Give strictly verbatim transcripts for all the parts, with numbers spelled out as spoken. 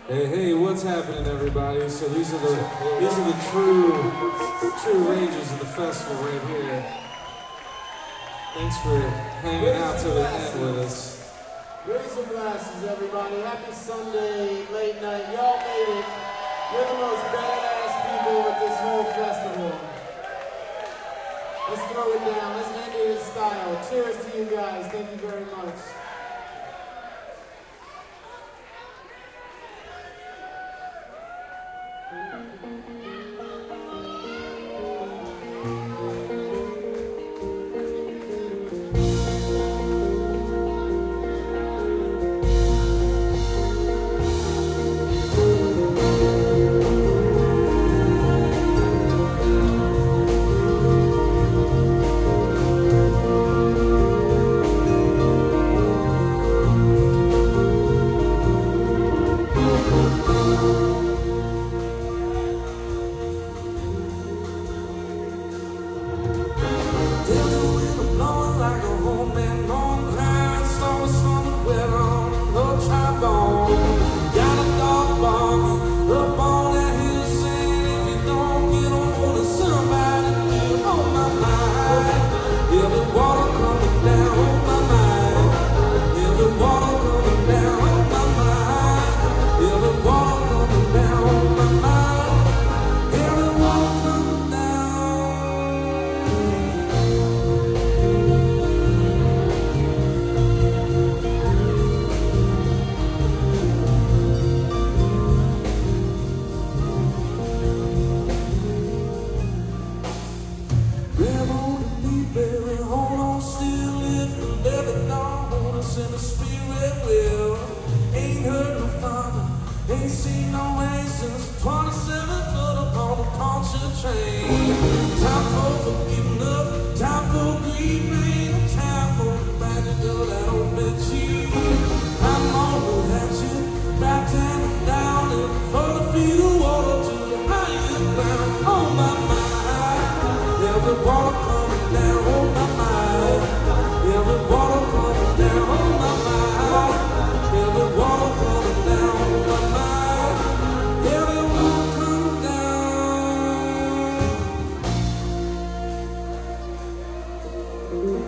Hey, hey, what's happening, everybody? So these are the these are the true true rangers of the festival right here. Thanks for hanging out till the end with us. Raise your glasses, everybody. Happy Sunday, late night. Y'all made it. You're the most badass people at this whole festival. Let's throw it down. Let's end it in style. Cheers to you guys. Thank you very much. Thank you.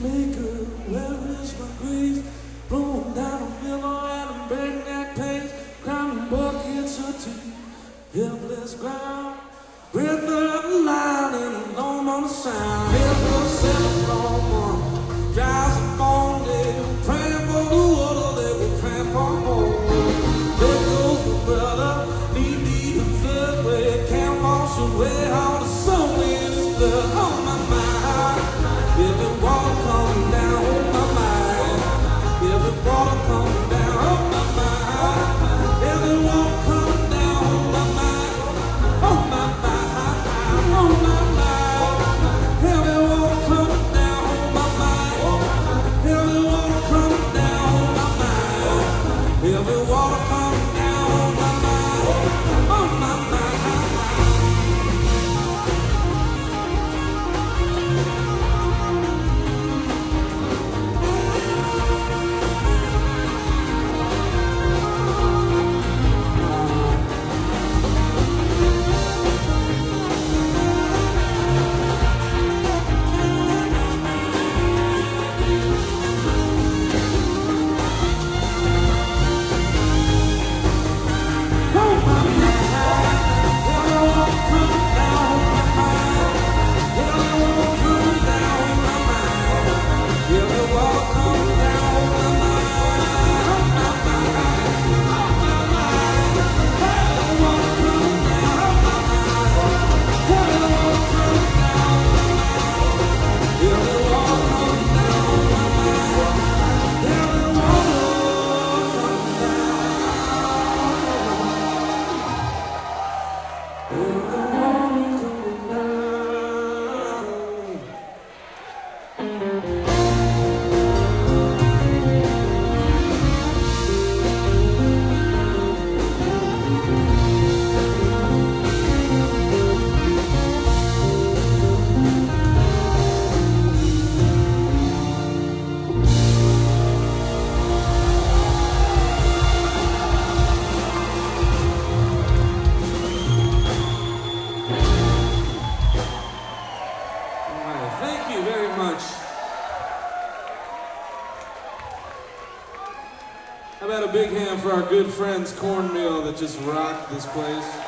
maker, where is my grace? Blowing down a willow at a breakneck pace, crowning buckets of tea, helpless ground, breath of light and alone on the sound. Helpless cell phone one, drives a phone, they were praying for the water, they were praying for more. There goes my brother, knee deep in flood, where it can't wash away all the soul in his blood. On my mind, every water coming down on my mind, every water coming down on my mind, every water coming down on my mind, on my mind, on my mind, every water coming down on my mind, every water coming down on my mind, every water coming down on my mind, on my mind. Thank you very much. How about a big hand for our good friends Cornmeal that just rocked this place?